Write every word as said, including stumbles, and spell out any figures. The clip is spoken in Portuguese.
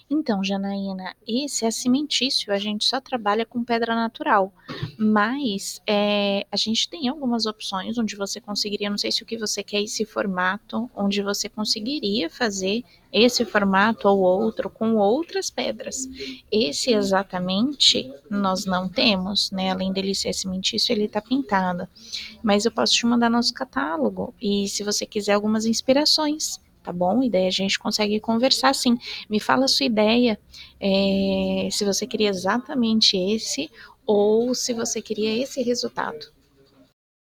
Então, Janaína, esse é cimentício, a gente só trabalha com pedra natural, mas é, a gente tem algumas opções onde você conseguiria, não sei se o que você quer é esse formato, onde você conseguiria fazer esse formato ou outro com outras pedras. Esse exatamente nós não temos, né? Além dele ser cimentício, ele está pintado. Mas eu posso te mandar nosso catálogo e se você quiser algumas inspirações, tá bom? E daí a gente consegue conversar sim. Me fala a sua ideia, é, se você queria exatamente esse ou se você queria esse resultado.